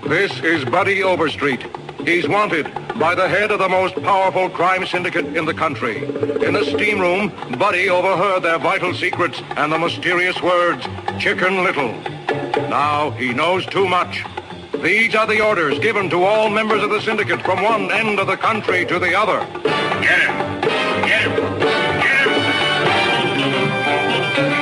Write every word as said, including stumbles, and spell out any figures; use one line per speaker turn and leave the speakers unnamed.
This is Buddy Overstreet. He's wanted by the head of the most powerful crime syndicate in the country. In the steam room, Buddy overheard their vital secrets and the mysterious words, Chicken Little. Now he knows too much. These are the orders given to all members of the syndicate from one end of the country to the other.
Get him! Get him! Get him!